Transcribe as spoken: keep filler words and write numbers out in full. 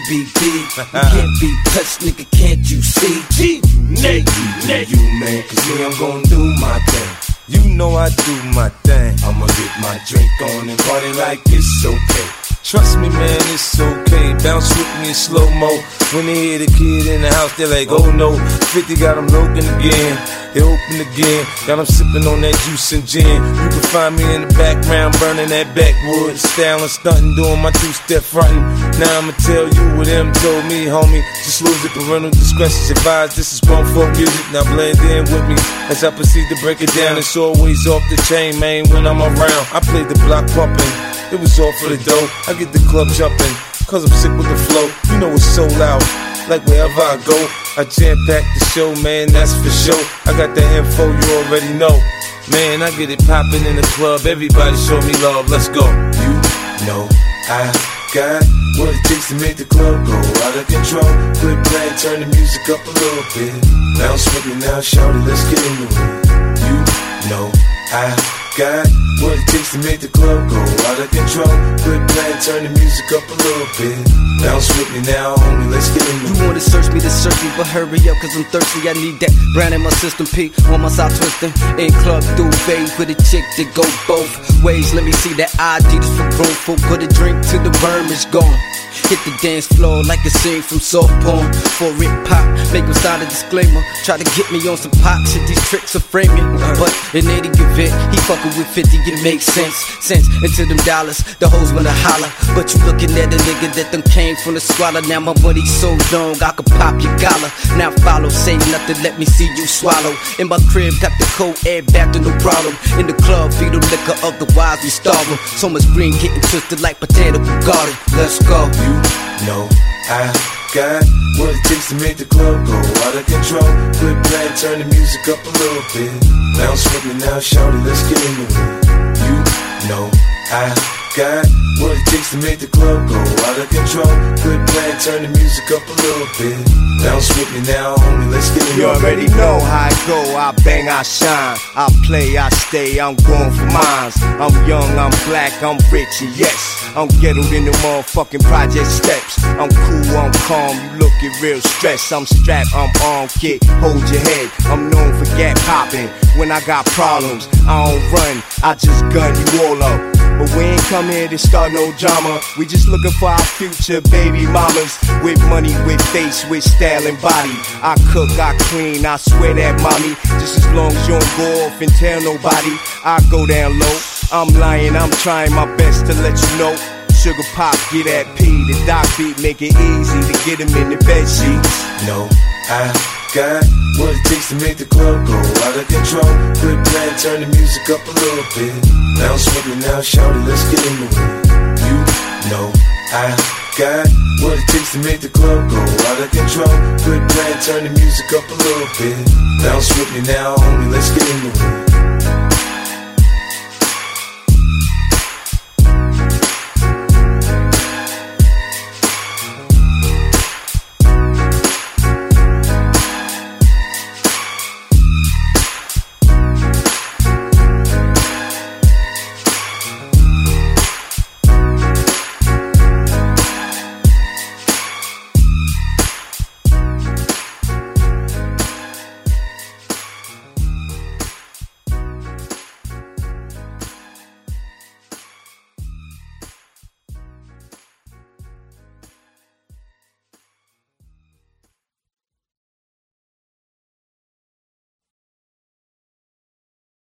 be big. You can't be touched, nigga, can't you see? G, Nate, Nate, you man, cause me, I'm gon' do my thing. You know I do my thing. I'ma get my drink on and party like it's okay. Trust me, man, it's okay. Bounce with me in slow-mo. When they hear the kid in the house, they're like, oh no. fifty got them looking again. They open again. Got them sipping on that juice and gin. You can find me in the background, burning that backwood. Styling, stunting, doing my two-step fronting. Now I'ma tell you what them told me, homie. Just lose it, parental discretion's advised. This is grown folk music, now blend in with me. As I proceed to break it down, it's always off the chain, man, when I'm around. I play the block pumping. It was all for the dough. I get the club jumping, cause I'm sick with the flow. You know it's so loud, like wherever I go. I jam-pack the show, man, that's for sure. I got the info, you already know. Man, I get it popping in the club. Everybody show me love, let's go. You know I got what it takes to make the club go out of control. Quit playing, turn the music up a little bit. Bounce with me now, shout it, let's get into it. You know I got what it takes to make the club go out of control. Quit playing, turn the music up a little bit. Bounce with me now, homie, let's get in the You wanna search me to search me, but hurry up, cause I'm thirsty. I need that brand in my system, P on my side twisting. In club duvet with a chick that go both ways. Let me see that I D, this for grown folk. Put a drink till the worm is gone. Hit the dance floor like a scene from soft porn. For it pop, make him sign a disclaimer. Try to get me on some pop shit, these tricks are framing. But in any event, he fucking with fifty, it makes sense. Sense into them dollars, the hoes wanna holler. But you looking at a nigga that done came from the squalor. Now my money so long, I could pop your collar. Now follow, say nothing, let me see you swallow. In my crib, got the cold air back to no problem. In the club, feed them liquor, otherwise we starve them. So much green getting twisted like potato garden. Let's go. You know I got what it takes to make the club go out of control. Quit playing, turn the music up a little bit. Bounce with me now, shout it, let's get into it. You know I got what it takes to make the club go out of control. Quit playing, turn the music up a little bit. Bounce with me now, homie, let's get into it. You already know how I go, I bang, I shine. I play, I stay, I'm going for mines. I'm young, I'm black, I'm rich, and yes, I'm ghettoed in the motherfucking project steps. I'm cool, I'm calm, you looking real stressed. I'm strapped, I'm armed, kid, hold your head. I'm known for gap popping. When I got problems, I don't run, I just gun you all up. But we ain't come here to start no drama. We just looking for our future baby mamas. With money, with face, with style and body. I cook, I clean, I swear that mommy. Just as long as you don't go off and tell nobody, I go down low. I'm lying, I'm trying my best to let you know. Sugar pop, get that P, the doc beat, make it easy to get him in the bed sheets. No, I got what it takes to make the club go out of control. Quit playing, turn the music up a little bit. Bounce with me now, shout it, let's get into it. You know I got what it takes to make the club go out of control. Quit playing, turn the music up a little bit. Bounce with me now, homie, let's get into it.